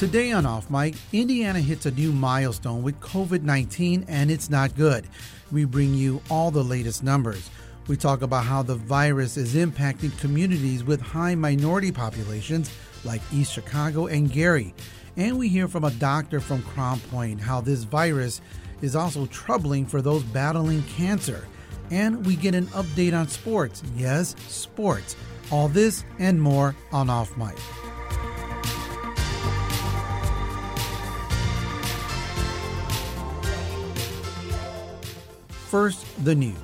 Today on Off Mic, Indiana hits a new milestone with COVID-19 and it's not good. We bring you all the latest numbers. We talk about how the virus is impacting communities with high minority populations like East Chicago and Gary. And we hear from a doctor from Crown Point how this virus is also troubling for those battling cancer. And we get an update on sports. Yes, sports. All this and more on Off Mic. First, the news.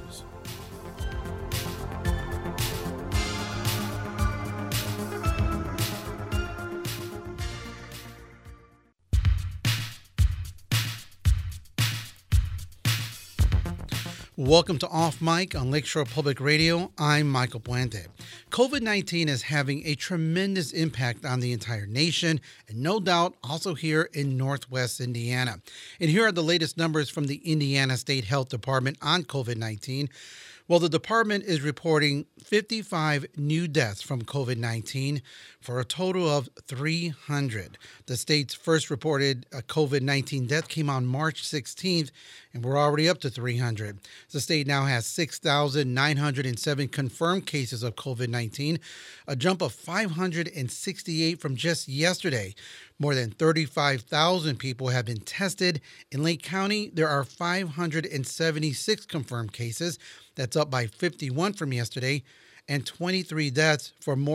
Welcome to Off Mic on Lakeshore Public Radio. I'm Michael Puente. COVID-19 is having a tremendous impact on the entire nation and no doubt also here in Northwest Indiana. And here are the latest numbers from the Indiana State Health Department on COVID-19. Well, the department is reporting 55 new deaths from COVID-19 for a total of 300. The state's first reported COVID-19 death came on March 16th, and we're already up to 300. The state now has 6,907 confirmed cases of COVID-19, a jump of 568 from just yesterday. More than 35,000 people have been tested. In Lake County, there are 576 confirmed cases. That's up by 51 from yesterday, and 23 deaths.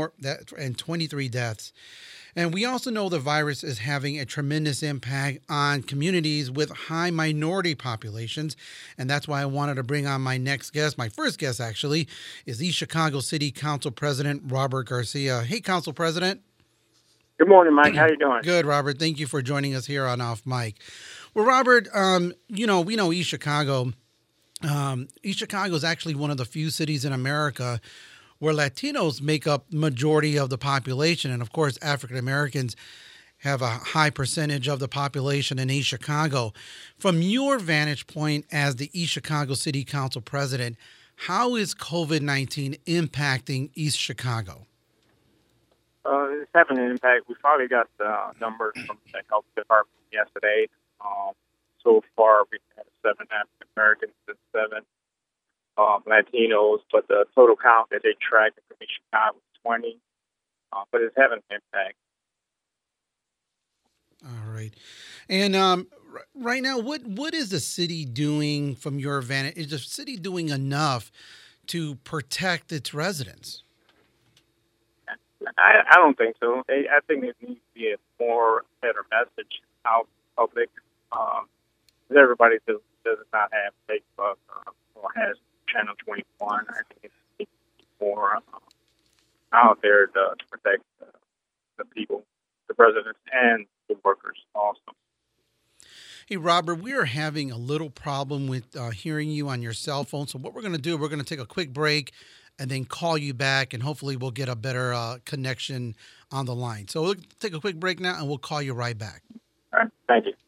And we also know the virus is having a tremendous impact on communities with high minority populations. And that's why I wanted to bring on my next guest. My first guest, actually, is East Chicago City Council President Robert Garcia. Hey, Council President. Good morning, Mike. How you doing? Good, Robert. Thank you for joining us here on Off Mic. Well, Robert, we know East Chicago. East Chicago is actually one of the few cities in America where Latinos make up majority of the population. And, of course, African Americans have a high percentage of the population in East Chicago. From your vantage point as the East Chicago City Council President, how is COVID-19 impacting East Chicago? It's having an impact. We finally got the numbers from the health department yesterday. So far, we've had 7 African Americans and 7 Latinos, but the total count that they tracked from East Chicago is 20. But it's having an impact. All right. And right now, what is the city doing from your vantage? Is the city doing enough to protect its residents? I don't think so. I think there needs to be a better message out public. Everybody does not have Facebook or has Channel 21. I think it needs to be more out there to protect the people, the residents, and the workers also. Hey, Robert, we are having a little problem with hearing you on your cell phone. So what we're going to do, we're going to take a quick break and then call you back, and hopefully we'll get a better connection on the line. So we'll take a quick break now, and we'll call you right back. All right. Thank you.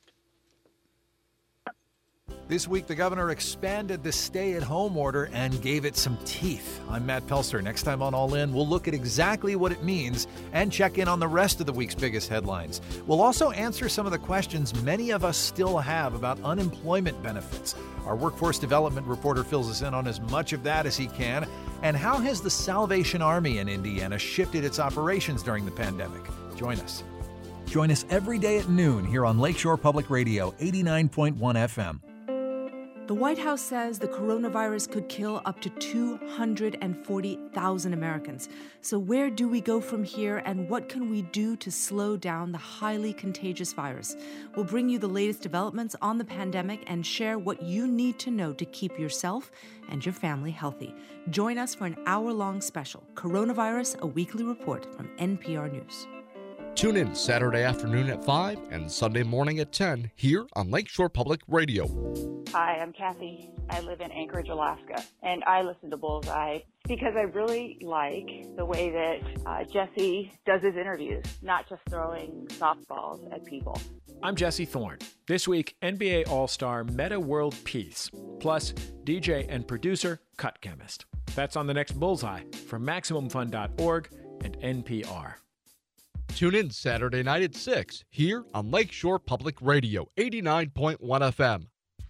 This week, the governor expanded the stay-at-home order and gave it some teeth. I'm Matt Pelster. Next time on All In, we'll look at exactly what it means and check in on the rest of the week's biggest headlines. We'll also answer some of the questions many of us still have about unemployment benefits. Our workforce development reporter fills us in on as much of that as he can. And how has the Salvation Army in Indiana shifted its operations during the pandemic? Join us. Join us every day at noon here on Lakeshore Public Radio, 89.1 FM. The White House says the coronavirus could kill up to 240,000 Americans. So where do we go from here, and what can we do to slow down the highly contagious virus? We'll bring you the latest developments on the pandemic and share what you need to know to keep yourself and your family healthy. Join us for an hour-long special, Coronavirus, a weekly report from NPR News. Tune in Saturday afternoon at 5 and Sunday morning at 10 here on Lakeshore Public Radio. Hi, I'm Kathy. I live in Anchorage, Alaska, and I listen to Bullseye because I really like the way that Jesse does his interviews, not just throwing softballs at people. I'm Jesse Thorne. This week, NBA All-Star Metta World Peace, plus DJ and producer Cut Chemist. That's on the next Bullseye from MaximumFun.org and NPR. Tune in Saturday night at 6 here on Lakeshore Public Radio, 89.1 FM.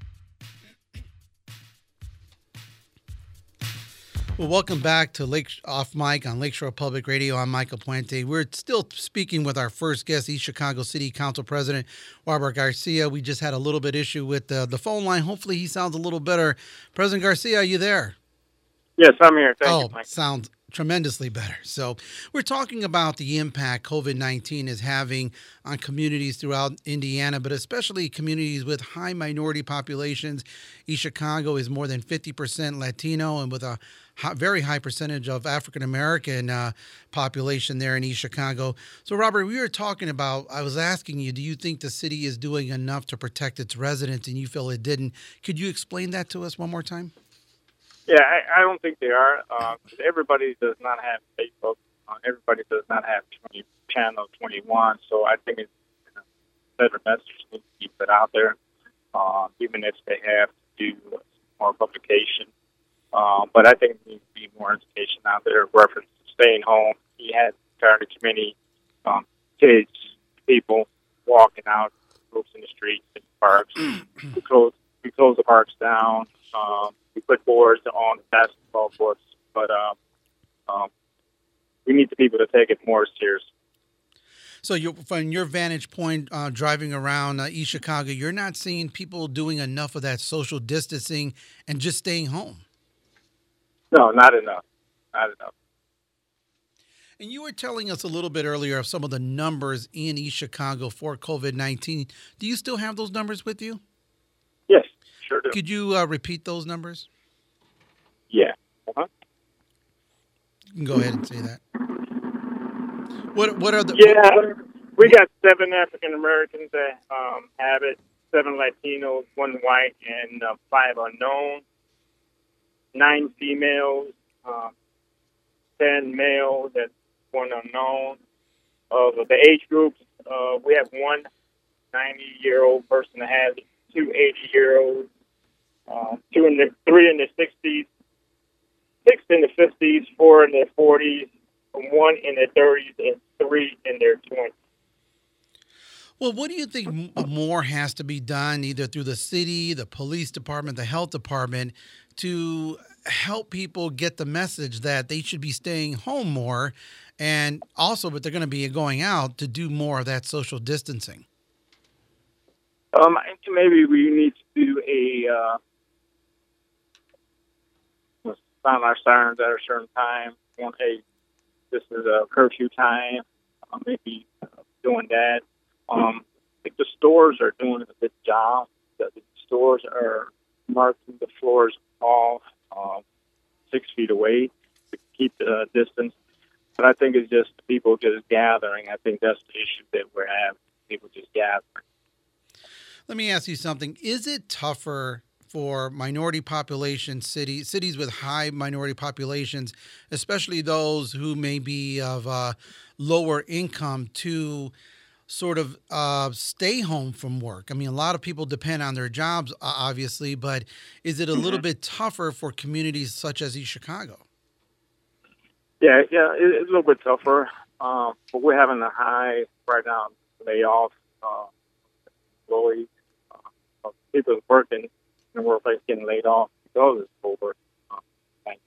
Well, welcome back to Lake Off Mic on Lakeshore Public Radio. I'm Michael Puente. We're still speaking with our first guest, East Chicago City Council President Robert Garcia. We just had a little bit issue with the phone line. Hopefully he sounds a little better. President Garcia, are you there? Yes, I'm here. Thank you, Mike. Sounds tremendously better. So we're talking about the impact COVID-19 is having on communities throughout Indiana, but especially communities with high minority populations. East Chicago is more than 50% Latino and with a very high percentage of African-American population there in East Chicago. So, Robert, we were talking about, I was asking you, do you think the city is doing enough to protect its residents, and you feel it didn't? Could you explain that to us one more time? Yeah, I don't think they are. Everybody does not have Facebook. Everybody does not have Channel 21. So I think it's better message needs to be put out there, even if they have to do more publication. But I think there needs to be more education out there, reference to staying home. He had started committee, kids, people walking out, groups in the streets and parks. We closed the parks down. We put boards on the basketball courts, but we need the people to take it more serious. So from your vantage point, driving around East Chicago, you're not seeing people doing enough of that social distancing and just staying home? No, not enough. Not enough. And you were telling us a little bit earlier of some of the numbers in East Chicago for COVID-19. Do you still have those numbers with you? Yes, sure do. Could you repeat those numbers? Yeah. Uh-huh. You can go ahead and say that. What are the... Yeah, we got 7 African Americans that have it, 7 Latinos, 1 white, and 5 unknown. 9 females, 10 males, that's 1 unknown. Of the age groups, we have 1 90-year-old person that has it, 2 80-year-olds, 3 in their 60s, 6 in the 50s, 4 in their 40s, 1 in their 30s, and 3 in their 20s. Well, what do you think more has to be done, either through the city, the police department, the health department, to help people get the message that they should be staying home more, and also, but they're going to be going out to do more of that social distancing? I think maybe we need to do sound our sirens at a certain time. Hey, this is a curfew time. Maybe doing that. I think the stores are doing a good job. The stores are marking the floors off 6 feet away to keep the distance. But I think it's just people just gathering. I think that's the issue that we're having, people just gathering. Let me ask you something. Is it tougher for minority population cities with high minority populations, especially those who may be of lower income, to sort of stay home from work? I mean, a lot of people depend on their jobs, obviously, but is it a little bit tougher for communities such as East Chicago? Yeah, it's a little bit tougher. But we're having a high right now layoff employees. People working in the workplace getting laid off because it's COVID-19.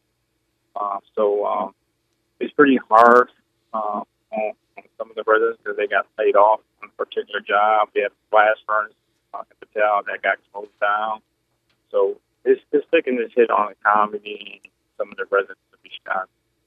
So it's pretty hard on some of the residents because they got laid off on a particular job. We have a blast furnace in Patel that got closed down. So it's taking this hit on the economy and some of the residents of East Chicago.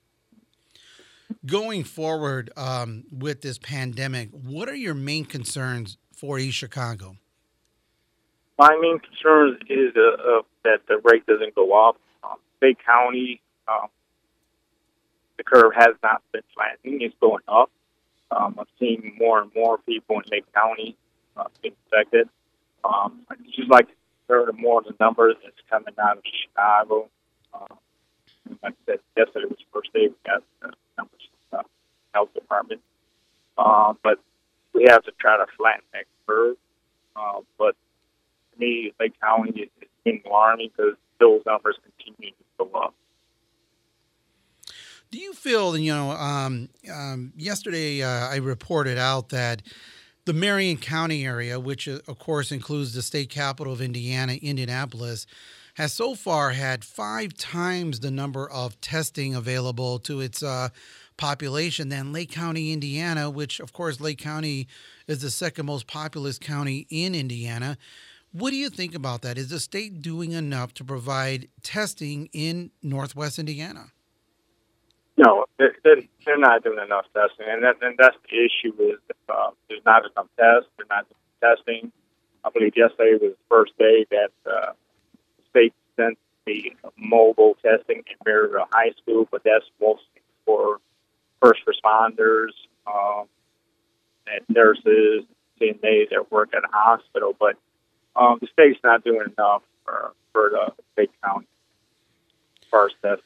Going forward with this pandemic, what are your main concerns for East Chicago? My main concern is that the rate doesn't go up. Bay County, the curve has not been flattening. It's going up. I'm seeing more and more people in Lake County being infected. I'd just like to hear more of the numbers that's coming out of Chicago. Like I said, yesterday was the first day we got the numbers from the health department. But we have to try to flatten that curve. But to me, Lake County is being alarming because those numbers continue to go up. Do you feel, yesterday I reported out that the Marion County area, which of course includes the state capital of Indiana, Indianapolis, has so far had 5 times the number of testing available to its population than Lake County, Indiana, which of course Lake County is the second most populous county in Indiana. What do you think about that? Is the state doing enough to provide testing in Northwest Indiana? No, they're not doing enough testing, and that's the issue. Is there's not enough tests. They're not doing testing. I believe yesterday was the first day that the state sent the mobile testing in Maryville High School, but that's mostly for first responders and nurses, CNAs that work at a hospital. But the state's not doing enough for the state county as far as testing.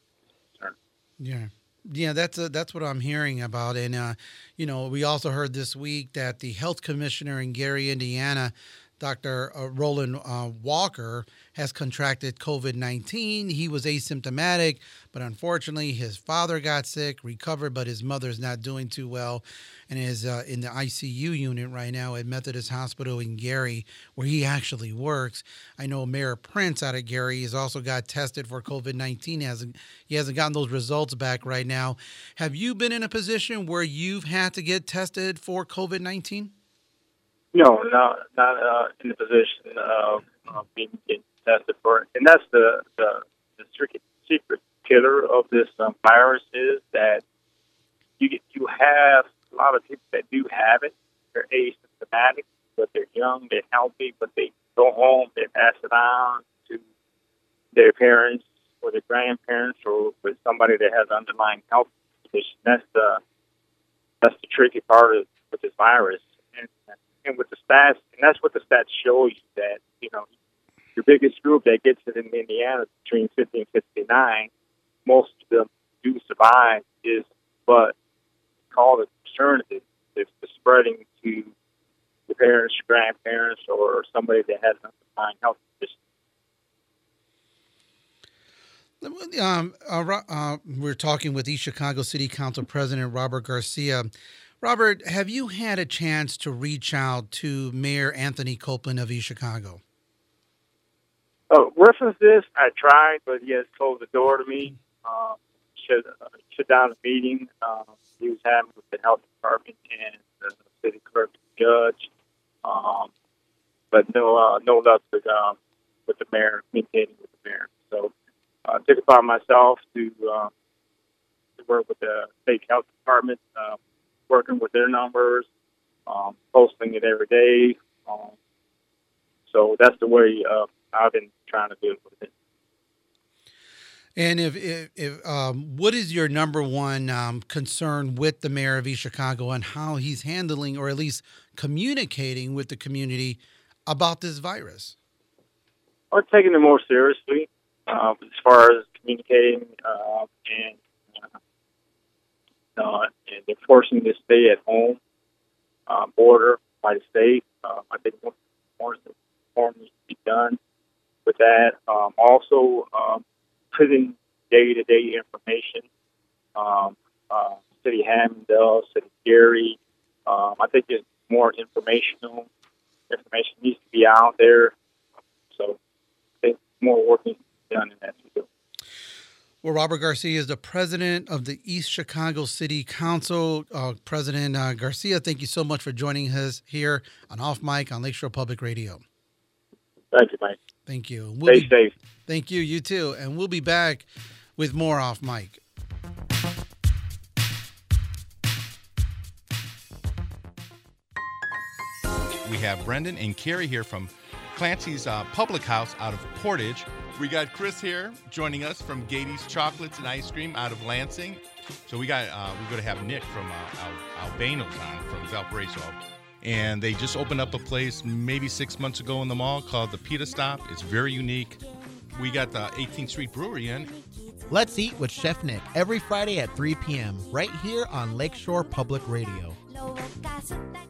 Yeah, that's what I'm hearing about. And, we also heard this week that the health commissioner in Gary, Indiana, Dr. Roland Walker, has contracted COVID-19. He was asymptomatic, but unfortunately his father got sick, recovered, but his mother's not doing too well and is in the ICU unit right now at Methodist Hospital in Gary, where he actually works. I know Mayor Prince out of Gary has also got tested for COVID-19. He hasn't gotten those results back right now. Have you been in a position where you've had to get tested for COVID-19? No, not in the position of being tested for it. And that's the secret killer of this virus is that you have a lot of people that do have it. They're asymptomatic, but they're young, they're healthy, but they go home, they pass it on to their parents or their grandparents or with somebody that has underlying health condition. That's the tricky part with this virus. And with the stats, and that's what the stats show you, that, your biggest group that gets it in Indiana between 50 and 59, most of them do survive, but call it concern if it's spreading to your parents, your grandparents, or somebody that has an underlying health condition. We're talking with East Chicago City Council President Robert Garcia. Robert, have you had a chance to reach out to Mayor Anthony Copeland of East Chicago? Reference this, I tried, but he has closed the door to me. Shut down the meeting he was having with the health department and the city clerk and judge. But no luck with the mayor, communicating with the mayor. So I took it upon myself to work with the state health department, working with their numbers, posting it every day. So that's the way I've been trying to deal with it. And if what is your number one concern with the mayor of East Chicago and how he's handling or at least communicating with the community about this virus? We're taking it more seriously as far as communicating and enforcing the stay-at-home order by the state. I think more needs to be done with that. Also, putting day-to-day information, City Hammondale, City Gary. I think there's more information needs to be out there. So I think more work needs to be done in that field. Well, Robert Garcia is the president of the East Chicago City Council. President Garcia, thank you so much for joining us here on Off Mic on Lakeshore Public Radio. Thank you, Mike. Thank you. Stay safe. Thank you. You too. And we'll be back with more Off Mic. We have Brendan and Carrie here from Clancy's Public House out of Portage. We got Chris here joining us from Gady's Chocolates and Ice Cream out of Lansing. So we're going to have Nick from Albano's on from Valparaiso. And they just opened up a place maybe 6 months ago in the mall called the Pita Stop. It's very unique. We got the 18th Street Brewery in. Let's Eat with Chef Nick every Friday at 3 p.m. right here on Lakeshore Public Radio.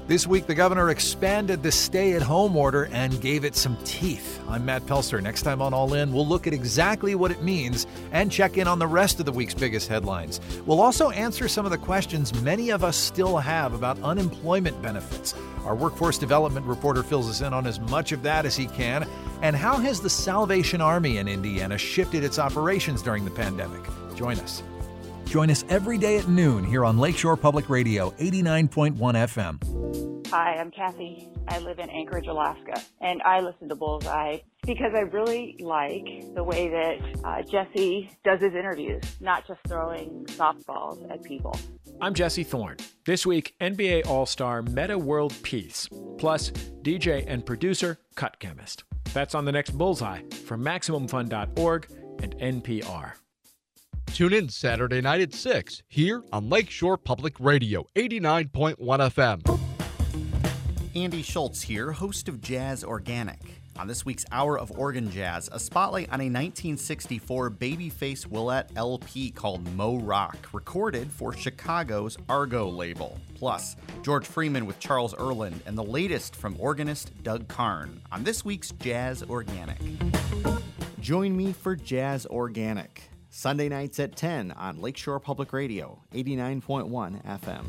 This week, the governor expanded the stay-at-home order and gave it some teeth. I'm Matt Pelster. Next time on All In, we'll look at exactly what it means and check in on the rest of the week's biggest headlines. We'll also answer some of the questions many of us still have about unemployment benefits. Our workforce development reporter fills us in on as much of that as he can. And how has the Salvation Army in Indiana shifted its operations during the pandemic? Join us. Join us every day at noon here on Lakeshore Public Radio, 89.1 FM. Hi, I'm Kathy. I live in Anchorage, Alaska, and I listen to Bullseye because I really like the way that Jesse does his interviews, not just throwing softballs at people. I'm Jesse Thorne. This week, NBA All-Star Meta World Peace, plus DJ and producer Cut Chemist. That's on the next Bullseye from MaximumFun.org and NPR. Tune in Saturday night at 6 here on Lakeshore Public Radio, 89.1 FM. Andy Schultz here, host of Jazz Organic. On this week's Hour of Organ Jazz, a spotlight on a 1964 Babyface Willette LP called Mo Rock, recorded for Chicago's Argo label. Plus, George Freeman with Charles Erland and the latest from organist Doug Karn on this week's Jazz Organic. Join me for Jazz Organic, Sunday nights at 10 on Lakeshore Public Radio, 89.1 FM.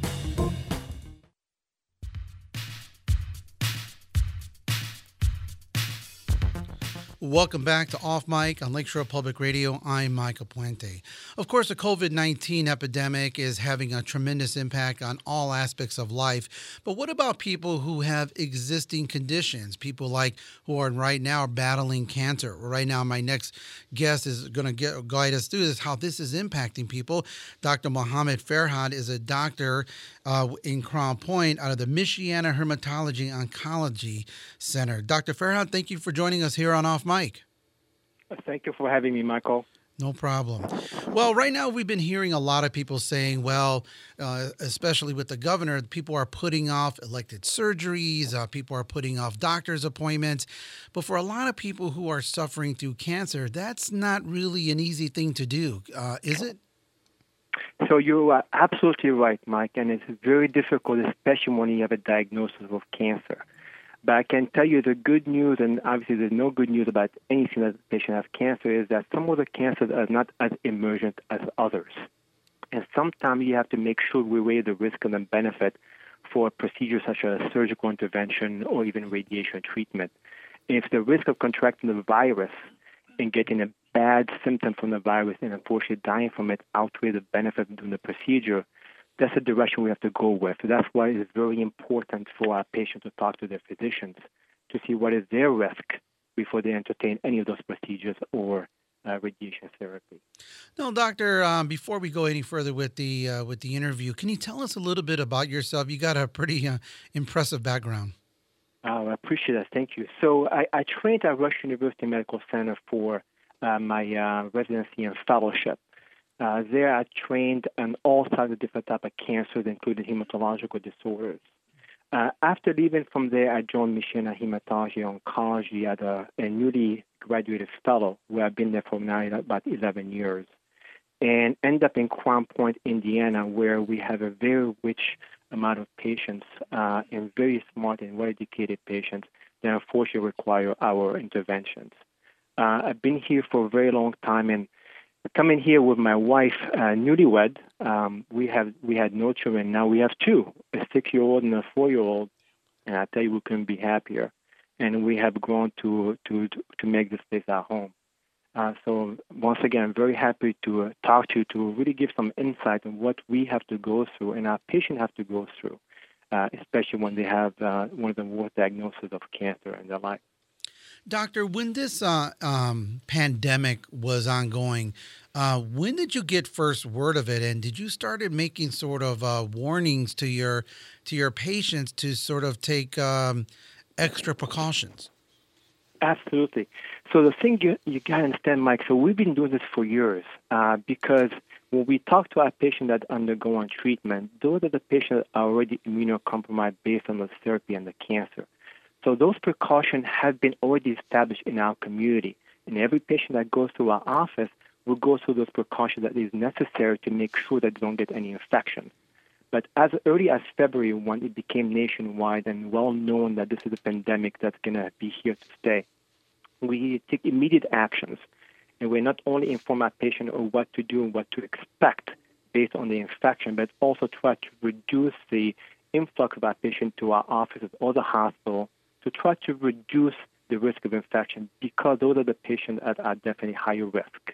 Welcome back to Off Mic on Lakeshore Public Radio. I'm Michael Puente. Of course, the COVID-19 epidemic is having a tremendous impact on all aspects of life. But what about people who have existing conditions? People like who are right now battling cancer. Right now, my next guest is going to guide us through this, how this is impacting people. Dr. Mohammed Farhad is a doctor in Crown Point out of the Michiana Hematology Oncology Center. Dr. Farhad, thank you for joining us here on Off Mic. Thank you for having me, Michael. No problem. Well, right now we've been hearing a lot of people saying, especially with the governor, people are putting off elective surgeries, people are putting off doctor's appointments. But for a lot of people who are suffering through cancer, that's not really an easy thing to do, is it? So you are absolutely right, Mike, and it's very difficult, especially when you have a diagnosis of cancer. But I can tell you the good news, and obviously there's no good news about anything that the patient has cancer, is that some of the cancers are not as emergent as others. And sometimes you have to make sure we weigh the risk and the benefit for procedures such as surgical intervention or even radiation treatment. And if the risk of contracting the virus and getting a bad symptom from the virus and unfortunately dying from it outweigh the benefit of doing the procedure, that's the direction we have to go with. So that's why it's very important for our patients to talk to their physicians to see what is their risk before they entertain any of those procedures or radiation therapy. No, doctor, before we go any further with the interview, can you tell us a little bit about yourself? You got a pretty impressive background. I appreciate that. Thank you. So I trained at Rush University Medical Center for my residency and fellowship. There I trained on all sorts of different types of cancers, including hematological disorders. After leaving from there, I joined Michiana Hematology Oncology as a newly graduated fellow, where I've been there for now about 11 years, and ended up in Crown Point, Indiana, where we have a very rich amount of patients and very smart and well-educated patients that unfortunately require our interventions. I've been here for a very long time, and coming here with my wife, newlywed, we had no children. Now we have two, a 6-year-old and a 4-year-old, and I tell you, we couldn't be happier. And we have grown to make this place our home. So once again, I'm very happy to talk to you to really give some insight on what we have to go through and our patients have to go through, especially when they have one of the worst diagnoses of cancer in their life. Doctor, when this pandemic was ongoing, when did you get first word of it, and did you started making sort of warnings to your patients to sort of take extra precautions? Absolutely. So the thing you got to understand, Mike, so we've been doing this for years because when we talk to our patients that undergo treatment, those are the patients that are already immunocompromised based on the therapy and the cancer. So those precautions have been already established in our community. And every patient that goes through our office will go through those precautions that is necessary to make sure that they don't get any infection. But as early as February, when it became nationwide and well known that this is a pandemic that's going to be here to stay, we take immediate actions. And we not only inform our patient of what to do and what to expect based on the infection, but also try to reduce the influx of our patient to our offices or the hospital to try to reduce the risk of infection, because those are the patients that are definitely higher risk.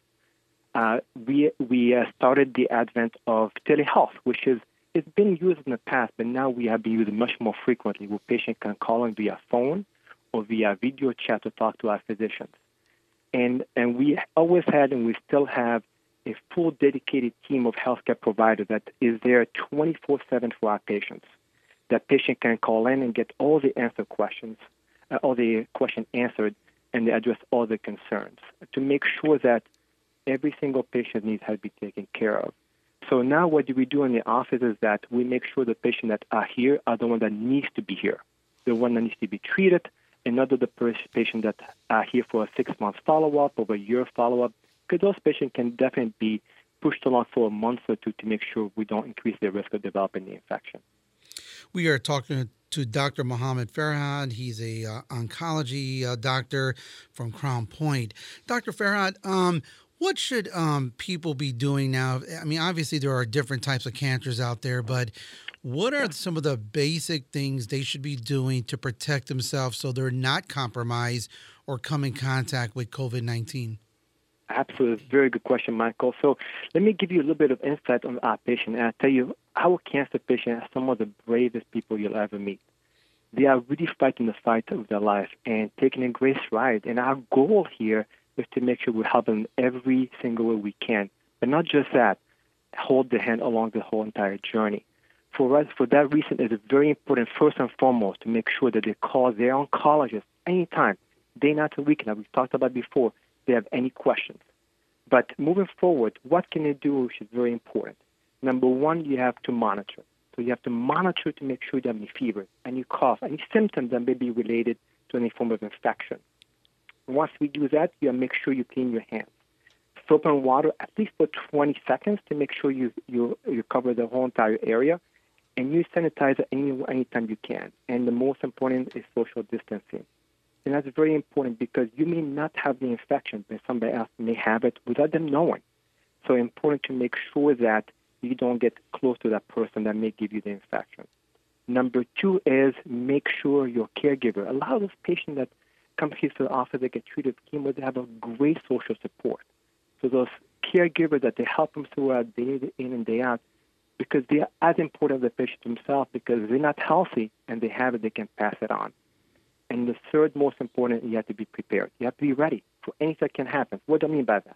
We started the advent of telehealth, which it's been used in the past, but now we have been using much more frequently, where patients can call in via phone or via video chat to talk to our physicians. And we always had, and we still have, a full dedicated team of healthcare providers that is there 24/7 for our patients. That patient can call in and get all the questions answered, and they address all the concerns to make sure that every single patient needs has been taken care of. So now what do we do in the office is that we make sure the patients that are here are the one that needs to be here, the one that needs to be treated, and not the patients that are here for a 6-month follow-up or a year follow-up, because those patients can definitely be pushed along for a month or two to make sure we don't increase their risk of developing the infection. We are talking to Dr. Mohammed Farhad. He's a oncology doctor from Crown Point. Dr. Farhad, what should people be doing now? I mean, obviously there are different types of cancers out there, but what are some of the basic things they should be doing to protect themselves so they're not compromised or come in contact with COVID-19? Absolutely. Very good question, Michael. So let me give you a little bit of insight on our patient. And I'll tell you, our cancer patients are some of the bravest people you'll ever meet. They are really fighting the fight of their life and taking a great stride. And our goal here is to make sure we help them every single way we can. But not just that, hold their hand along the whole entire journey. For us, for that reason, it's very important, first and foremost, to make sure that they call their oncologist anytime, day, night, or weekend, as we've talked about before, if they have any questions. But moving forward, what can they do, which is very important? Number one, you have to monitor. So you have to monitor to make sure you have any fever, any cough, any symptoms that may be related to any form of infection. Once we do that, you have to make sure you clean your hands. Soap and water at least for 20 seconds to make sure you cover the whole entire area. And use sanitizer anytime you can. And the most important is social distancing. And that's very important because you may not have the infection, but somebody else may have it without them knowing. So it's important to make sure that you don't get close to that person that may give you the infection. Number two is make sure your caregiver, a lot of those patients that come here to the office that get treated with chemo, they have a great social support. So those caregivers that they help them throughout day in and day out, because they are as important as the patient themselves, because if they're not healthy and they have it, they can pass it on. And the third most important, you have to be prepared. You have to be ready for anything that can happen. What do I mean by that?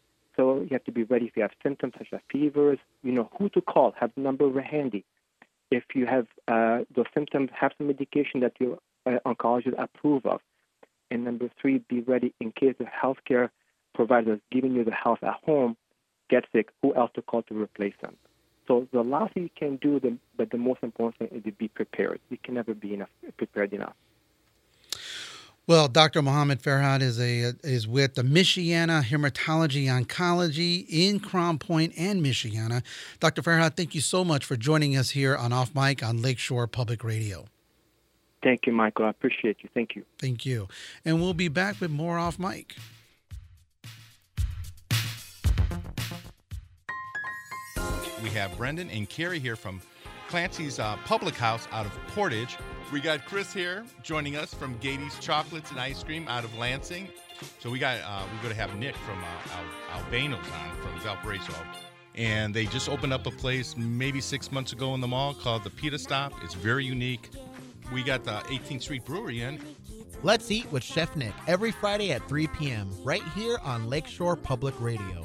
So you have to be ready if you have symptoms such as fevers, you know who to call, have the number handy. If you have those symptoms, have some medication that your oncologist approve of. And number three, be ready in case the healthcare provider is giving you the health at home gets sick, who else to call to replace them. So the last thing you can do, but the most important thing is to be prepared. You can never be prepared enough. Well, Dr. Mohammed Farhad is with the Michiana Hematology Oncology in Crown Point and Michiana. Dr. Farhad, thank you so much for joining us here on Off Mic on Lakeshore Public Radio. Thank you, Michael. I appreciate you. Thank you. Thank you. And we'll be back with more Off Mic. We have Brendan and Carrie here from Clancy's Public House out of Portage. We got Chris here joining us from Gady's Chocolates and Ice Cream out of Lansing. So we're going to have Nick from Albanos on from Valparaiso. And they just opened up a place maybe 6 months ago in the mall called the Pita Stop. It's very unique. We got the 18th Street Brewery in. Let's Eat with Chef Nick every Friday at 3 p.m. right here on Lakeshore Public Radio.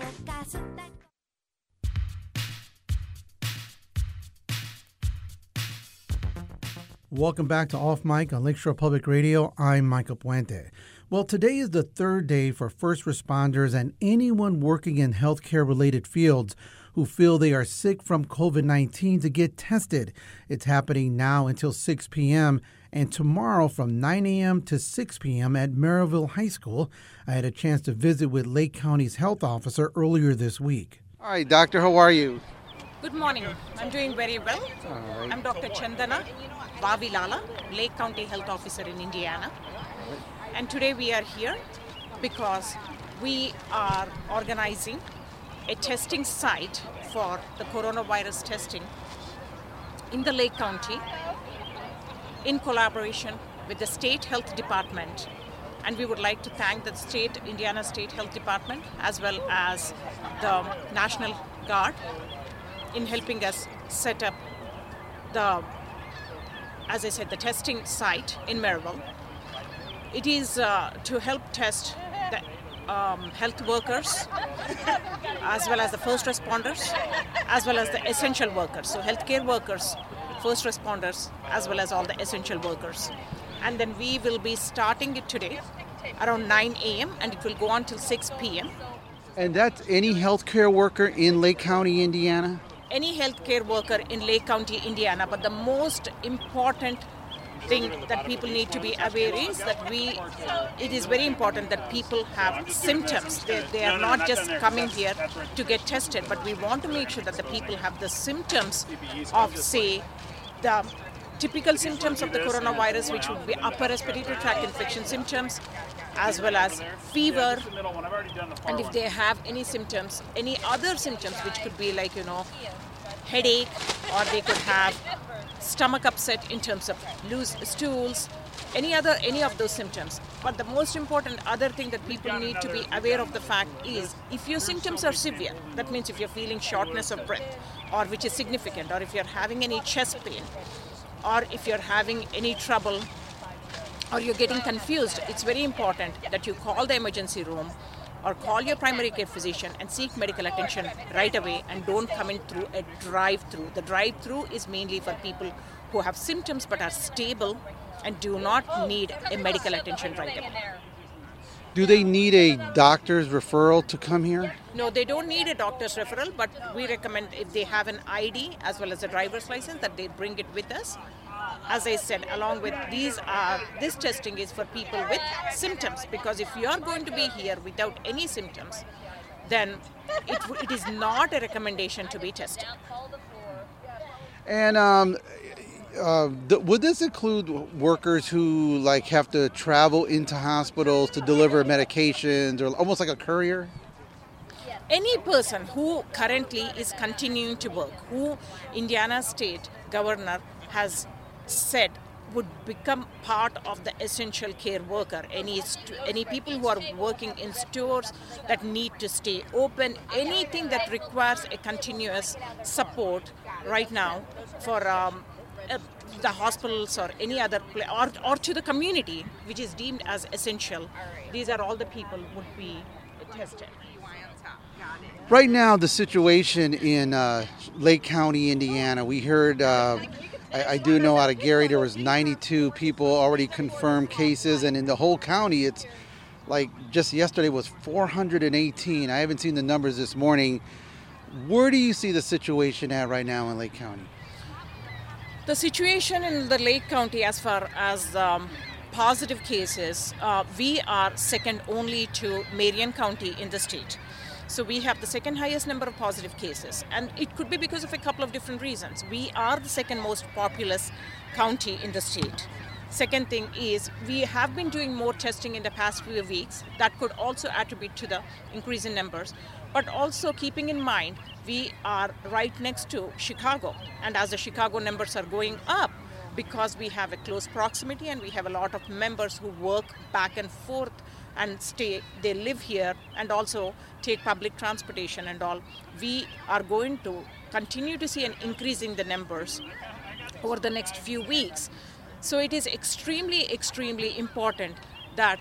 Welcome back to Off Mic on Lakeshore Public Radio. I'm Michael Puente. Well, today is the third day for first responders and anyone working in healthcare-related fields who feel they are sick from COVID-19 to get tested. It's happening now until 6 p.m. and tomorrow from 9 a.m. to 6 p.m. at Maryville High School. I had a chance to visit with Lake County's health officer earlier this week. All right, doctor, how are you? Good morning. I'm doing very well. Right. I'm Dr. Chandana Vavilala, Lake County Health Officer in Indiana. And today we are here because we are organizing a testing site for the coronavirus testing in the Lake County in collaboration with the State Health Department. And we would like to thank the Indiana State Health Department as well as the National Guard in helping us set up as I said, the testing site in Maryville. It is to help test the health workers as well as the first responders as well as the essential workers. So healthcare workers, first responders as well as all the essential workers. And then we will be starting it today around 9 a.m. and it will go on till 6 p.m. And that's any healthcare worker in Lake County, Indiana? Any healthcare worker in Lake County, Indiana. But the most important thing that people need to be aware is that it is very important that people have symptoms. They are not just coming here to get tested, but we want to make sure that the people have the symptoms of, say, the typical symptoms of the coronavirus, which would be upper respiratory tract infection symptoms, as well as fever, and if they have any symptoms, any other symptoms, which could be like, headache, or they could have stomach upset in terms of loose stools, any of those symptoms. But the most important other thing that people need to be aware of the fact is, if your symptoms are severe, that means if you're feeling shortness of breath, or which is significant, or if you're having any chest pain, or if you're having any trouble, or you're getting confused, it's very important that you call the emergency room or call your primary care physician and seek medical attention right away, and don't come in through a drive-through. The drive-through is mainly for people who have symptoms but are stable and do not need a medical attention right away. Do they need a doctor's referral to come here? No, they don't need a doctor's referral, but we recommend if they have an ID as well as a driver's license that they bring it with us. As I said, along with this testing is for people with symptoms, because if you are going to be here without any symptoms, then it is not a recommendation to be tested. And would this include workers who have to travel into hospitals to deliver medications, or almost like a courier? Any person who currently is continuing to work, who Indiana State Governor has said would become part of the essential care worker, any people who are working in stores that need to stay open, anything that requires a continuous support right now for the hospitals or any other place, or to the community, which is deemed as essential. These are all the people would be tested. Right now, the situation in Lake County, Indiana, we heard, I do know out of Gary, there was 92 people already confirmed cases, and in the whole county, it's like just yesterday was 418. I haven't seen the numbers this morning. Where do you see the situation at right now in Lake County? The situation in the Lake County as far as positive cases, we are second only to Marion County in the state. So we have the second highest number of positive cases, and it could be because of a couple of different reasons. We are the second most populous county in the state. Second thing is, we have been doing more testing in the past few weeks. That could also attribute to the increase in numbers. But also keeping in mind, we are right next to Chicago. And as the Chicago numbers are going up, because we have a close proximity and we have a lot of members who work back and forth and they live here and also take public transportation and all, we are going to continue to see an increase in the numbers over the next few weeks. So it is extremely, extremely important that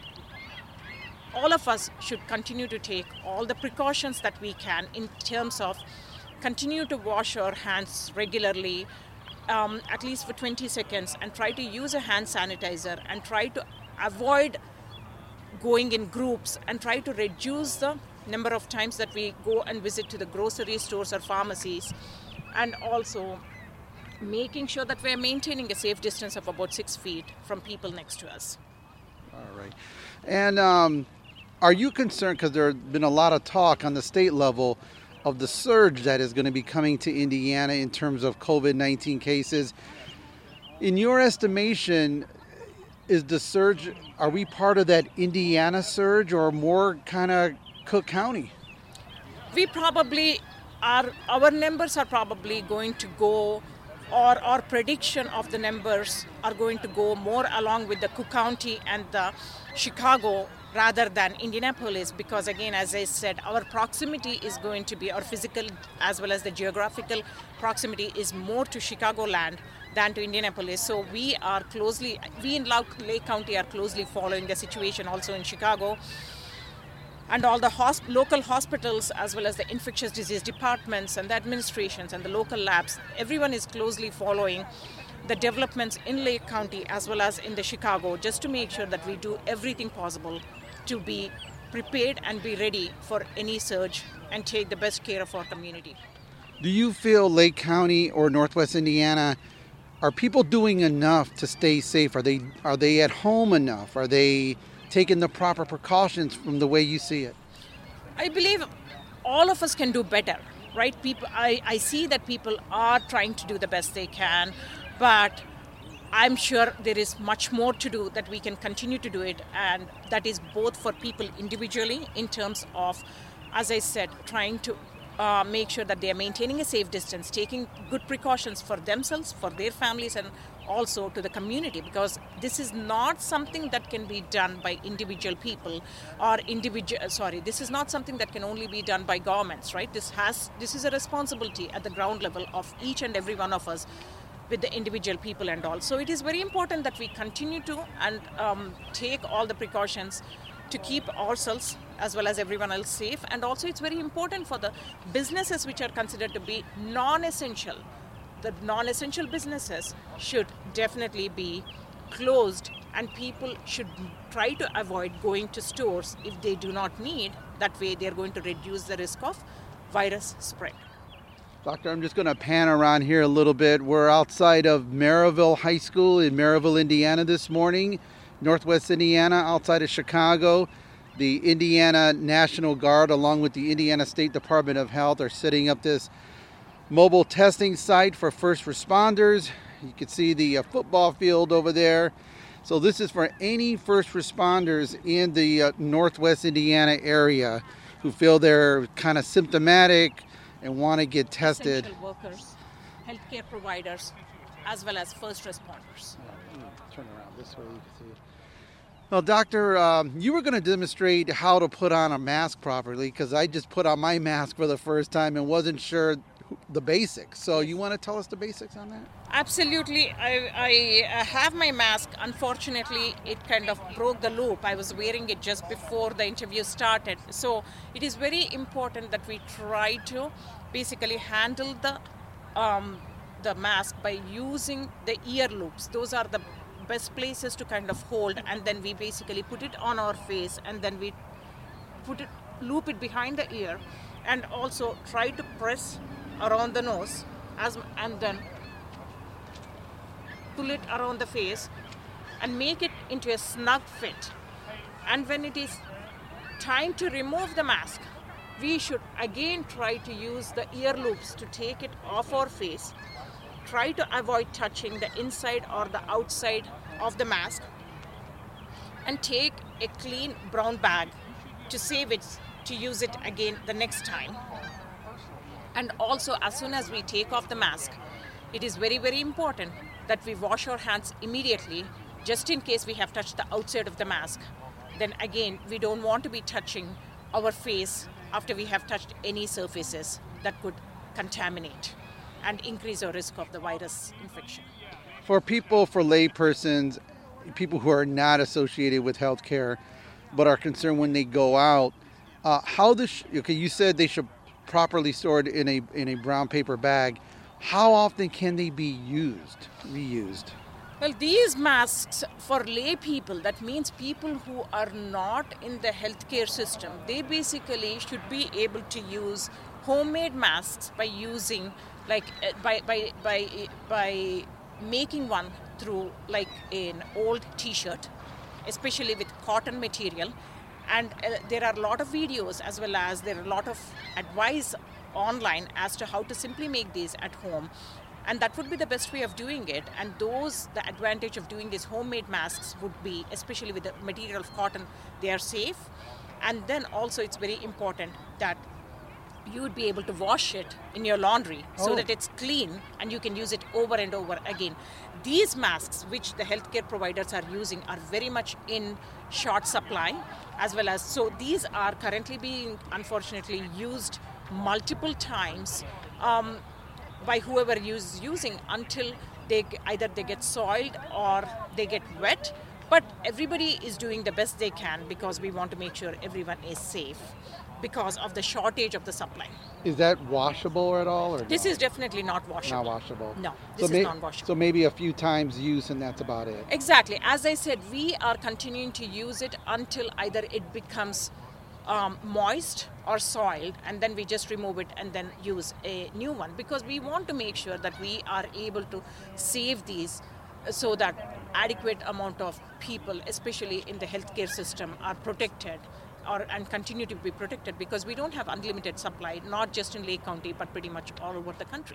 all of us should continue to take all the precautions that we can in terms of continue to wash our hands regularly, at least for 20 seconds, and try to use a hand sanitizer, and try to avoid going in groups, and try to reduce the number of times that we go and visit to the grocery stores or pharmacies, and also making sure that we're maintaining a safe distance of about 6 feet from people next to us. All right. And are you concerned, because there's been a lot of talk on the state level of the surge that is going to be coming to Indiana in terms of COVID-19 cases. In your estimation, is the surge, are we part of that Indiana surge or more kind of Cook County? We probably are, our numbers are probably going to go, or our prediction of the numbers are going to go more along with the Cook County and the Chicago rather than Indianapolis, because again, as I said, our proximity is going to be, our physical as well as the geographical proximity is more to Chicagoland than to Indianapolis. So we in Lake County are closely following the situation also in Chicago. And all the local hospitals as well as the infectious disease departments and the administrations and the local labs, everyone is closely following the developments in Lake County as well as in the Chicago, just to make sure that we do everything possible to be prepared and be ready for any surge and take the best care of our community. Do you feel Lake County or Northwest Indiana, are people doing enough to stay safe? Are they at home enough? Are they taking the proper precautions from the way you see it? I believe all of us can do better, right? I see that people are trying to do the best they can, but I'm sure there is much more to do, that we can continue to do it, and that is both for people individually in terms of, as I said, trying to make sure that they are maintaining a safe distance, taking good precautions for themselves, for their families, and also to the community, because this is not something that can be done by individual people or this is not something that can only be done by governments, right? This is a responsibility at the ground level of each and every one of us with the individual people and all. So it is very important that we continue to and take all the precautions to keep ourselves as well as everyone else safe. And also it's very important for the businesses which are considered to be non-essential. The non-essential businesses should definitely be closed, and people should try to avoid going to stores if they do not need. That way they're going to reduce the risk of virus spread. Doctor, I'm just going to pan around here a little bit. We're outside of Maryville High School in Maryville, Indiana this morning, Northwest Indiana, outside of Chicago. The Indiana National Guard, along with the Indiana State Department of Health, are setting up this mobile testing site for first responders. You can see the football field over there. So this is for any first responders in the Northwest Indiana area who feel they're kind of symptomatic and want to get tested. Essential workers, healthcare providers, as well as first responders. Turn around this way, you can see it. Well, Doctor, you were going to demonstrate how to put on a mask properly, because I just put on my mask for the first time and wasn't sure the basics. So you want to tell us the basics on that? Absolutely. I have my mask. Unfortunately, it kind of broke the loop. I was wearing it just before the interview started. So it is very important that we try to basically handle the mask by using the ear loops. Those are the best places to kind of hold, and then we basically put it on our face, and then we loop it behind the ear, and also try to press around the nose and then pull it around the face and make it into a snug fit. And when it is time to remove the mask, we should again try to use the ear loops to take it off our face. Try to avoid touching the inside or the outside of the mask, and take a clean brown bag to save it, to use it again the next time. And also, as soon as we take off the mask, it is very, very important that we wash our hands immediately, just in case we have touched the outside of the mask. Then again, we don't want to be touching our face after we have touched any surfaces that could contaminate and increase our risk of the virus infection. For laypersons, people who are not associated with healthcare but are concerned when they go out, you said they should properly stored in a brown paper bag. How often can they be reused? Well, these masks for lay people, that means people who are not in the healthcare system, they basically should be able to use homemade masks by using by making one through like an old t-shirt, especially with cotton material. And there are a lot of videos, as well as there are a lot of advice online as to how to simply make these at home. And that would be the best way of doing it. And the advantage of doing these homemade masks would be, especially with the material of cotton, they are safe. And then also it's very important that you would be able to wash it in your laundry so that it's clean and you can use it over and over again. These masks, which the healthcare providers are using, are very much in short supply, as well as, so these are currently being, unfortunately, used multiple times by whoever is using until either they get soiled or they get wet. But everybody is doing the best they can because we want to make sure everyone is safe because of the shortage of the supply. Is that washable at all? Or this is definitely not washable. Not washable. No, this is non-washable. So maybe a few times use and that's about it. Exactly. As I said, we are continuing to use it until either it becomes moist or soiled, and then we just remove it and then use a new one, because we want to make sure that we are able to save these so that adequate amount of people, especially in the healthcare system, are protected and continue to be protected, because we don't have unlimited supply, not just in Lake County, but pretty much all over the country.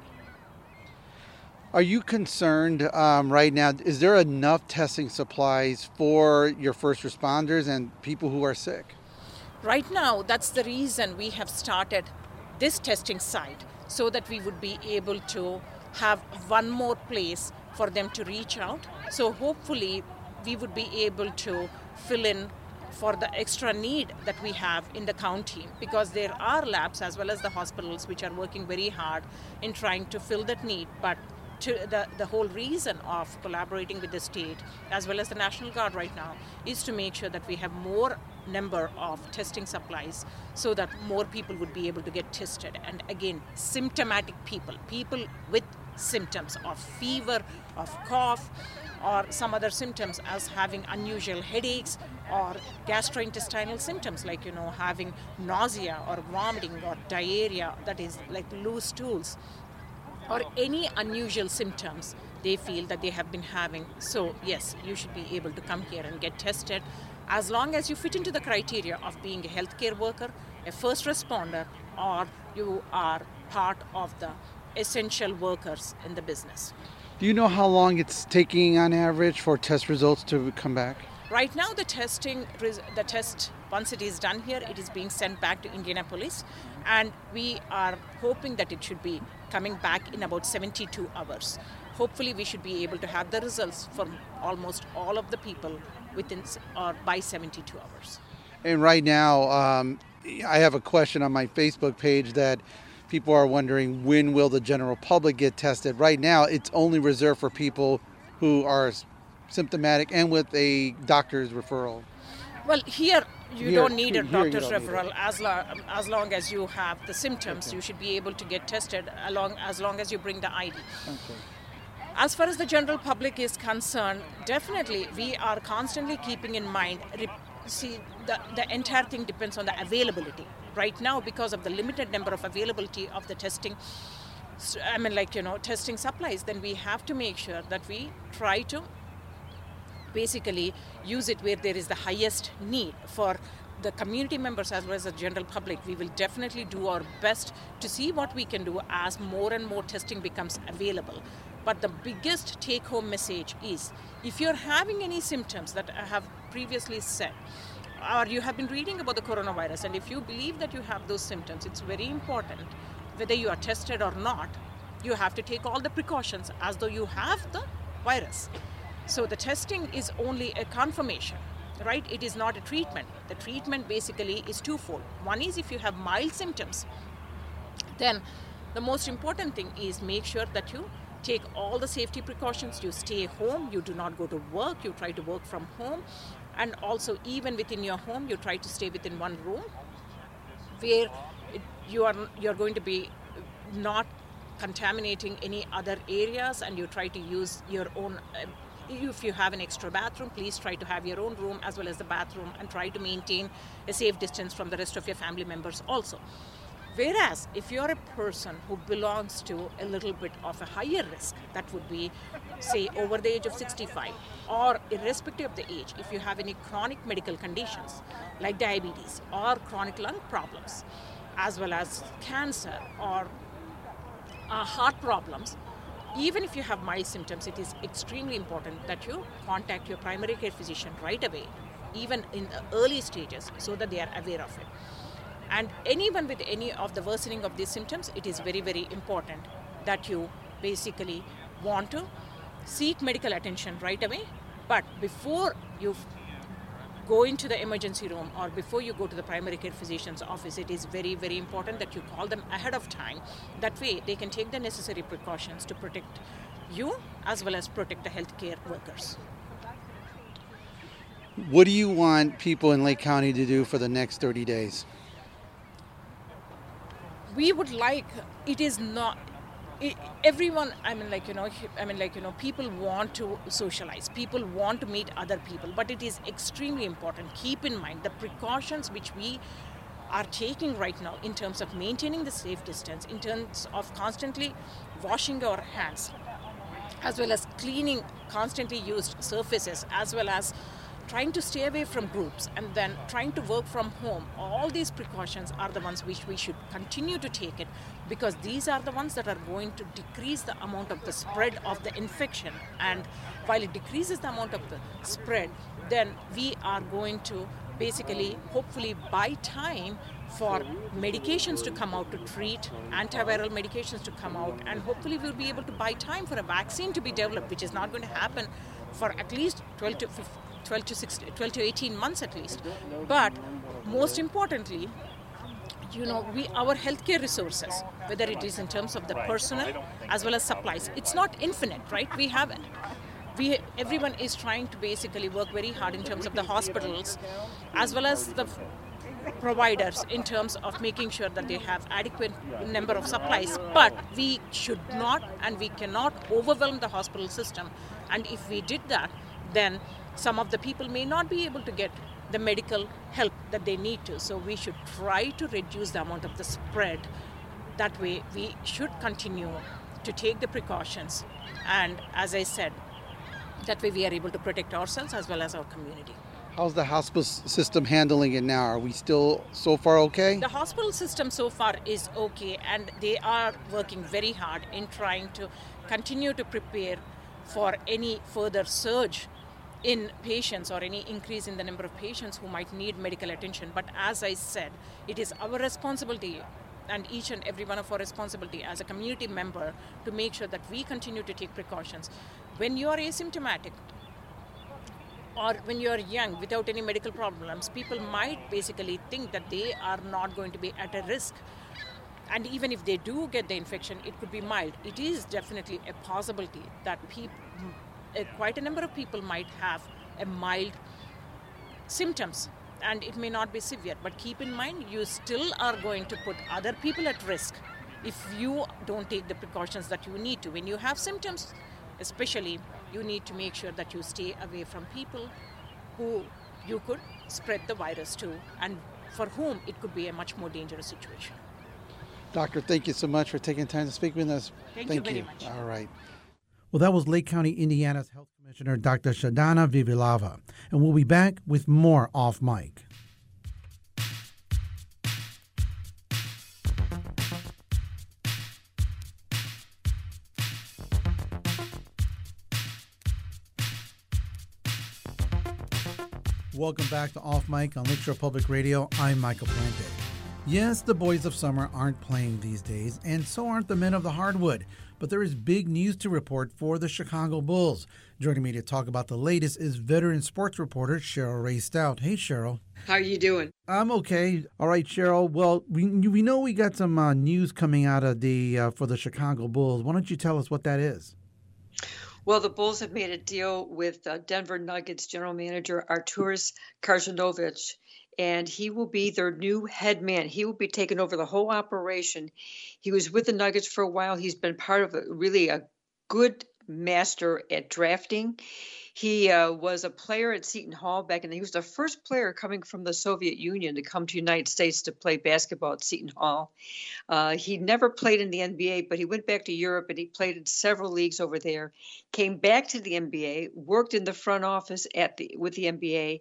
Are you concerned right now, is there enough testing supplies for your first responders and people who are sick? Right now, that's the reason we have started this testing site, so that we would be able to have one more place for them to reach out. So hopefully we would be able to fill in for the extra need that we have in the county, because there are labs as well as the hospitals which are working very hard in trying to fill that need. But the whole reason of collaborating with the state as well as the National Guard right now is to make sure that we have more number of testing supplies so that more people would be able to get tested. And again, symptomatic people with symptoms of fever, of cough, or some other symptoms as having unusual headaches or gastrointestinal symptoms like, having nausea or vomiting or diarrhea, that is like loose stools, or any unusual symptoms they feel that they have been having. So yes, you should be able to come here and get tested as long as you fit into the criteria of being a healthcare worker, a first responder, or you are part of the essential workers in the business. Do you know how long it's taking on average for test results to come back? Right now, the test, once it is done here, it is being sent back to Indianapolis, and we are hoping that it should be coming back in about 72 hours. Hopefully, we should be able to have the results from almost all of the people within or by 72 hours. And right now, I have a question on my Facebook page that people are wondering, when will the general public get tested? Right now, it's only reserved for people who are symptomatic and with a doctor's referral. Well, here you don't need a doctor's referral. As long as you have the symptoms, you should be able to get tested as long as you bring the ID. Okay. As far as the general public is concerned, definitely we are constantly keeping in mind, the entire thing depends on the availability. Right now, because of the limited number of availability of the testing, testing supplies, then we have to make sure that we try to basically use it where there is the highest need. For the community members as well as the general public, we will definitely do our best to see what we can do as more and more testing becomes available. But the biggest take-home message is, if you're having any symptoms that I have previously said, or you have been reading about the coronavirus, and if you believe that you have those symptoms, it's very important, whether you are tested or not, you have to take all the precautions as though you have the virus. So the testing is only a confirmation, right? It is not a treatment. The treatment basically is twofold. One is if you have mild symptoms, then the most important thing is make sure that you take all the safety precautions. You stay home, you do not go to work, you try to work from home. And also, even within your home, you try to stay within one room where you're going to be not contaminating any other areas, and you try to use your own. If you have an extra bathroom, please try to have your own room as well as the bathroom, and try to maintain a safe distance from the rest of your family members also. Whereas if you're a person who belongs to a little bit of a higher risk, that would be, say, over the age of 65, or irrespective of the age, if you have any chronic medical conditions like diabetes or chronic lung problems, as well as cancer or heart problems, even if you have mild symptoms, it is extremely important that you contact your primary care physician right away, even in the early stages, so that they are aware of it. And anyone with any of the worsening of these symptoms, it is very, very important that you basically want to seek medical attention right away. But before you go into the emergency room or before you go to the primary care physician's office, it is very, very important that you call them ahead of time. That way they can take the necessary precautions to protect you as well as protect the healthcare workers. What do you want people in Lake County to do for the next 30 days? We would like, it is not, everyone, people want to socialize, people want to meet other people, but it is extremely important. Keep in mind the precautions which we are taking right now in terms of maintaining the safe distance, in terms of constantly washing our hands, as well as cleaning constantly used surfaces, as well as trying to stay away from groups and then trying to work from home. All these precautions are the ones which we should continue to take it, because these are the ones that are going to decrease the amount of the spread of the infection. And while it decreases the amount of the spread, then we are going to basically hopefully buy time for medications to come out to treat, antiviral medications to come out, and hopefully we'll be able to buy time for a vaccine to be developed, which is not going to happen for at least 12 to 18 months at least. But most importantly, our healthcare resources, whether it is in terms of the personnel as well as supplies, it's not infinite, right? Everyone is trying to basically work very hard in terms of the hospitals as well as the providers in terms of making sure that they have adequate number of supplies. But we should not and we cannot overwhelm the hospital system. And if we did that, then some of the people may not be able to get the medical help that they need to. So we should try to reduce the amount of the spread. That way we should continue to take the precautions. And as I said, that way we are able to protect ourselves as well as our community. How's the hospital system handling it now? Are we still so far okay? The hospital system so far is okay, and they are working very hard in trying to continue to prepare for any further surge in patients or any increase in the number of patients who might need medical attention. But as I said, it is our responsibility, and each and every one of our responsibility as a community member, to make sure that we continue to take precautions. When you are asymptomatic or when you are young without any medical problems, people might basically think that they are not going to be at a risk. And even if they do get the infection, it could be mild. It is definitely a possibility that quite a number of people might have a mild symptoms, and it may not be severe. But keep in mind, you still are going to put other people at risk if you don't take the precautions that you need to. When you have symptoms, especially, you need to make sure that you stay away from people who you could spread the virus to and for whom it could be a much more dangerous situation. Doctor, thank you so much for taking time to speak with us. Thank you very much. All right. Well, that was Lake County, Indiana's Health Commissioner, Dr. Shadana Vivilava. And we'll be back with more Off Mic. Welcome back to Off Mic on Lakeshore Public Radio. I'm Michael Plante. Yes, the boys of summer aren't playing these days, and so aren't the men of the hardwood. But there is big news to report for the Chicago Bulls. Joining me to talk about the latest is veteran sports reporter Cheryl Ray Stout. Hey, Cheryl. How are you doing? I'm okay. All right, Cheryl. Well, we know we got some news coming out of for the Chicago Bulls. Why don't you tell us what that is? Well, the Bulls have made a deal with Denver Nuggets general manager Arturas Karjanovic, and he will be their new head man. He will be taking over the whole operation. He was with the Nuggets for a while. He's been part of a good master at drafting. He was a player at Seton Hall back in he was the first player coming from the Soviet Union to come to the United States to play basketball at Seton Hall. He never played in the NBA, but he went back to Europe and he played in several leagues over there. Came back to the NBA, worked in the front office with the NBA,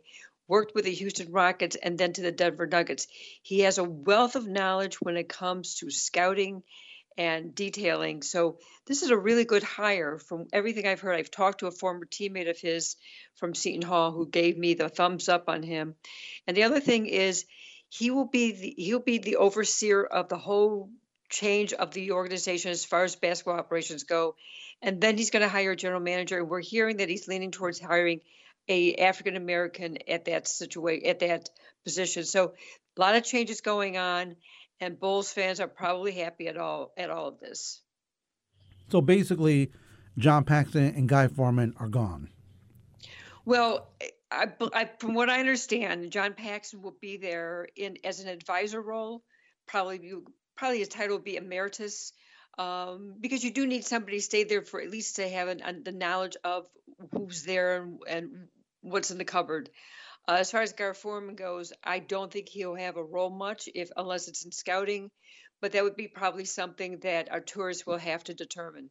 worked with the Houston Rockets, and then to the Denver Nuggets. He has a wealth of knowledge when it comes to scouting and detailing. So this is a really good hire from everything I've heard. I've talked to a former teammate of his from Seton Hall who gave me the thumbs up on him. And the other thing is he'll be the overseer of the whole change of the organization as far as basketball operations go. And then he's going to hire a general manager. And we're hearing that he's leaning towards hiring a African American at that position. So a lot of changes going on, and Bulls fans are probably happy at all of this. So basically, John Paxson and Guy Foreman are gone. Well, from what I understand, John Paxson will be there as an advisor role. Probably his title will be emeritus, because you do need somebody to stay there for at least to have the knowledge of who's there and what's in the cupboard. As far as Guy Foreman goes, I don't think he'll have a role much unless it's in scouting, but that would be probably something that our tourists will have to determine.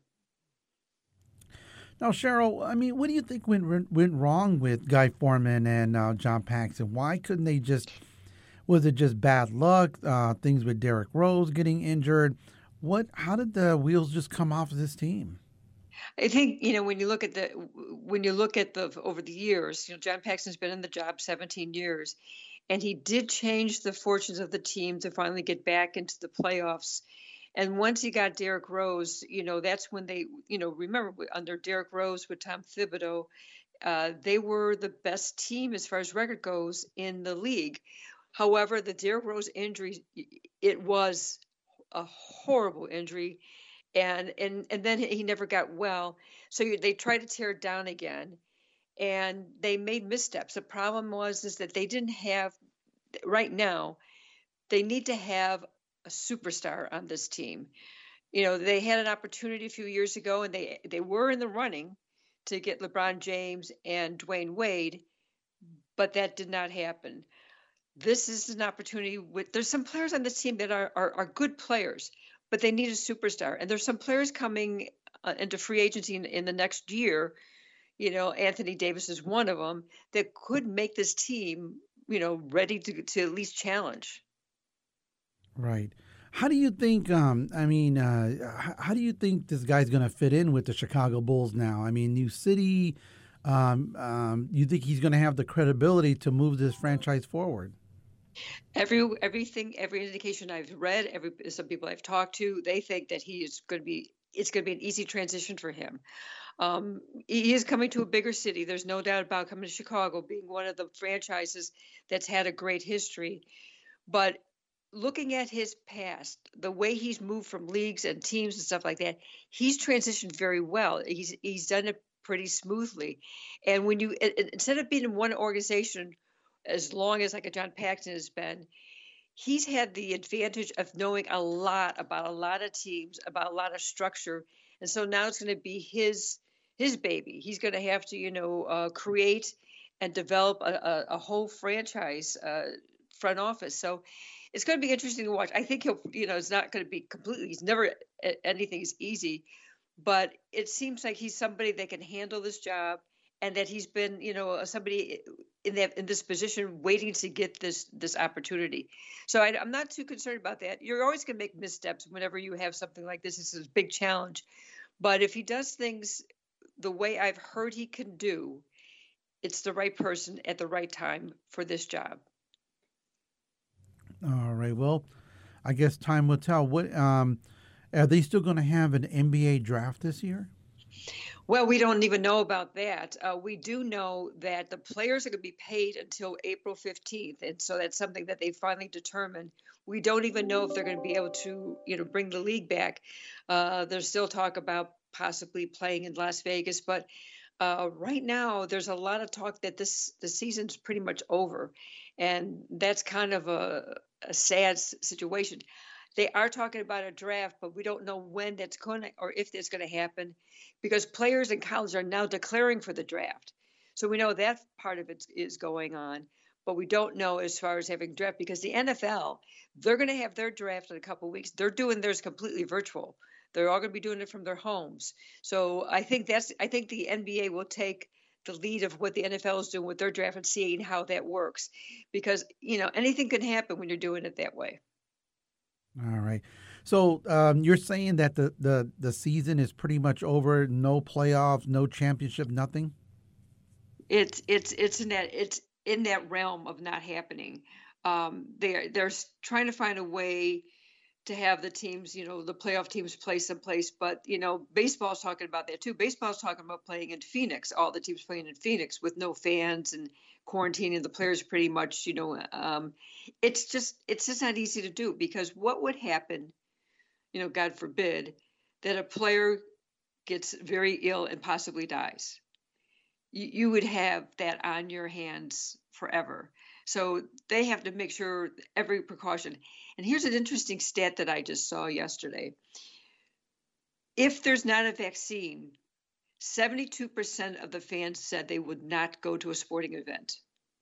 Now, Cheryl, I mean, what do you think went wrong with Guy Foreman and John Paxson? Why couldn't they was it just bad luck, things with Derrick Rose getting injured? How did the wheels just come off of this team? I think, when you look at the over the years, John Paxson's been in the job 17 years, and he did change the fortunes of the team to finally get back into the playoffs. And once he got Derrick Rose, that's when they, remember under Derrick Rose with Tom Thibodeau, they were the best team as far as record goes in the league. However, the Derrick Rose injury, it was a horrible injury. And then he never got well. So they tried to tear it down again, and they made missteps. The problem is that they didn't have, right now, they need to have a superstar on this team. They had an opportunity a few years ago, and they were in the running to get LeBron James and Dwayne Wade, but that did not happen. This is an opportunity there's some players on this team that are good players, but they need a superstar. And there's some players coming into free agency in the next year. Anthony Davis is one of them that could make this team, ready to at least challenge. Right. How do you think, how do you think this guy's going to fit in with the Chicago Bulls now? I mean, new city, you think he's going to have the credibility to move this franchise forward? Every indication I've read, some people I've talked to, they think that it's going to be an easy transition for him. He is coming to a bigger city. There's no doubt about coming to Chicago, being one of the franchises that's had a great history. But looking at his past, the way he's moved from leagues and teams and stuff like that, he's transitioned very well. He's done it pretty smoothly. And when instead of being in one organization as long as like a John Paxson has been, he's had the advantage of knowing a lot about a lot of teams, about a lot of structure. And so now it's going to be his baby. He's going to have to, create and develop a whole franchise front office. So it's going to be interesting to watch. I think he'll, it's not going to be completely, he's never, anything is easy, but it seems like he's somebody that can handle this job, and that he's been, somebody in this position waiting to get this opportunity. So I'm not too concerned about that. You're always going to make missteps whenever you have something like this. It's a big challenge. But if he does things the way I've heard he can do, it's the right person at the right time for this job. All right. Well, I guess time will tell. What are they still going to have an NBA draft this year? Well, we don't even know about that. We do know that the players are going to be paid until April 15th. And so that's something that they finally determined. We don't even know if they're going to be able to, bring the league back. There's still talk about possibly playing in Las Vegas. But right now, there's a lot of talk that the season's pretty much over. And that's kind of a sad situation. They are talking about a draft, but we don't know when that's going to, or if that's going to happen, because players in college are now declaring for the draft. So we know that part of it is going on, but we don't know as far as having draft, because the NFL, they're going to have their draft in a couple of weeks. They're doing theirs completely virtual. They're all going to be doing it from their homes. So I think the NBA will take the lead of what the NFL is doing with their draft and seeing how that works, because anything can happen when you're doing it that way. All right. So you're saying that the season is pretty much over, no playoffs, no championship, nothing? It's in that realm of not happening. They're trying to find a way to have the teams, the playoff teams play someplace, but baseball's talking about that too. Baseball's talking about playing in Phoenix, all the teams playing in Phoenix with no fans and quarantining the players pretty much. It's just not easy to do, because what would happen, God forbid, that a player gets very ill and possibly dies? You would have that on your hands forever. So they have to make sure every precaution. And here's an interesting stat that I just saw yesterday. If there's not a vaccine, 72% of the fans said they would not go to a sporting event.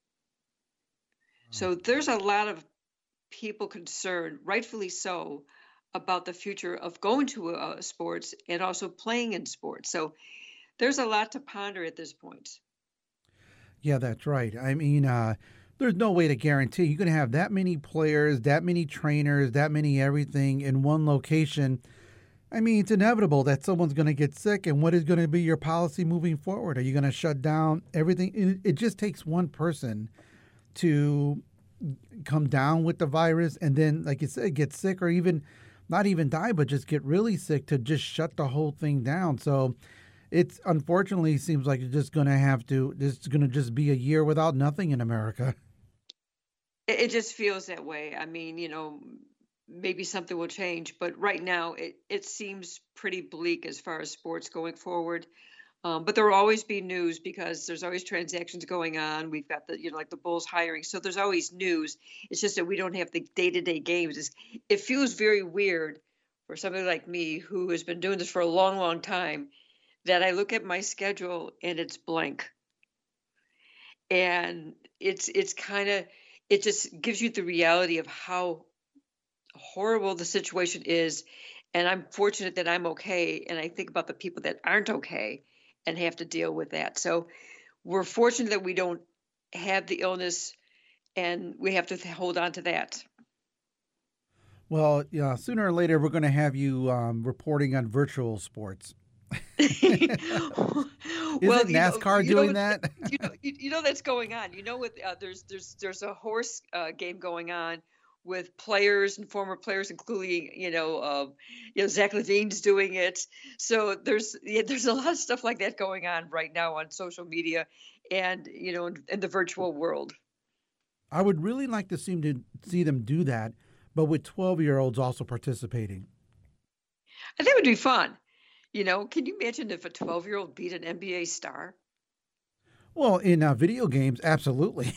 So there's a lot of people concerned, rightfully so, about the future of going to sports and also playing in sports. So there's a lot to ponder at this point. Yeah, that's right. I mean, there's no way to guarantee you're going to have that many players, that many trainers, that many everything in one location. I mean, it's inevitable that someone's going to get sick. And what is going to be your policy moving forward? Are you going to shut down everything? It just takes one person to come down with the virus and then, like you said, get sick, or even not even die, but just get really sick, to just shut the whole thing down. So it's unfortunately seems like it's just going to just be a year without nothing in America. It just feels that way. I mean, maybe something will change, but right now it seems pretty bleak as far as sports going forward. But there will always be news, because there's always transactions going on. We've got like the Bulls hiring. So there's always news. It's just that we don't have the day-to-day games. It feels very weird for somebody like me who has been doing this for a long, long time, that I look at my schedule and it's blank. And it's kind of, it just gives you the reality of how horrible the situation is. And I'm fortunate that I'm okay. And I think about the people that aren't okay and have to deal with that. So we're fortunate that we don't have the illness, and we have to hold on to that. Well, yeah, sooner or later, we're going to have you reporting on virtual sports. Isn't NASCAR doing that? That's going on. With there's a horse game going on with players and former players, including Zach Levine's doing it. So there's a lot of stuff like that going on right now on social media and in the virtual world. I would really like to see them do that, but with 12-year-olds also participating. I think it would be fun. Can you imagine if a 12-year-old beat an NBA star? Well, in video games, absolutely.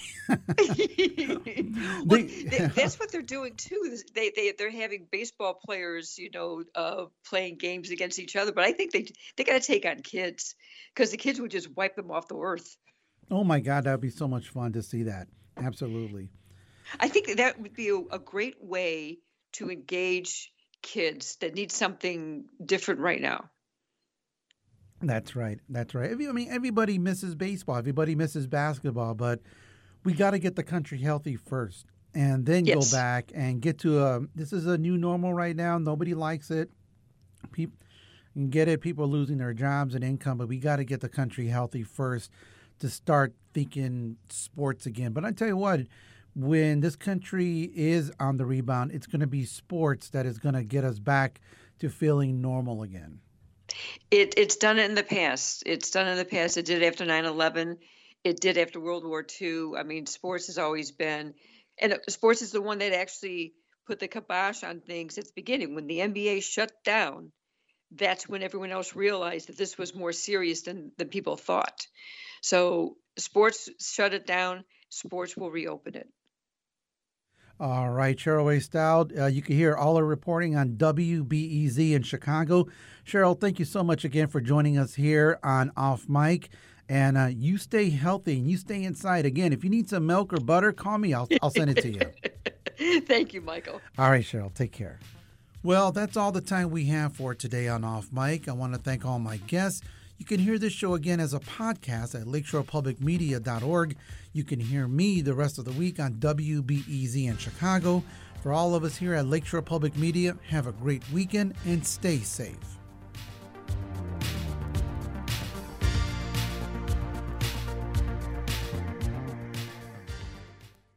That's what they're doing too. They're having baseball players, playing games against each other. But I think they got to take on kids, because the kids would just wipe them off the earth. Oh my God, that would be so much fun to see that. Absolutely. I think that would be a great way to engage kids that need something different right now. That's right. That's right. I mean, everybody misses baseball. Everybody misses basketball, but we got to get the country healthy first, and then go back and get to this is a new normal right now. Nobody likes it. People can get it. People are losing their jobs and income, but we got to get the country healthy first to start thinking sports again. But I tell you what, when this country is on the rebound, it's going to be sports that is going to get us back to feeling normal again. It's done it in the past. It did it after 9/11. It did after World War II. I mean, sports has always been, and sports is the one that actually put the kibosh on things at the beginning. When the NBA shut down, that's when everyone else realized that this was more serious than people thought. So sports shut it down. Sports will reopen it. All right, Cheryl A. Stout, you can hear all her reporting on WBEZ in Chicago. Cheryl, thank you so much again for joining us here on Off Mic. And you stay healthy and you stay inside. Again, if you need some milk or butter, call me. I'll send it to you. Thank you, Michael. All right, Cheryl, take care. Well, that's all the time we have for today on Off Mic. I want to thank all my guests. You can hear this show again as a podcast at lakeshorepublicmedia.org. You can hear me the rest of the week on WBEZ in Chicago. For all of us here at Lakeshore Public Media, have a great weekend and stay safe.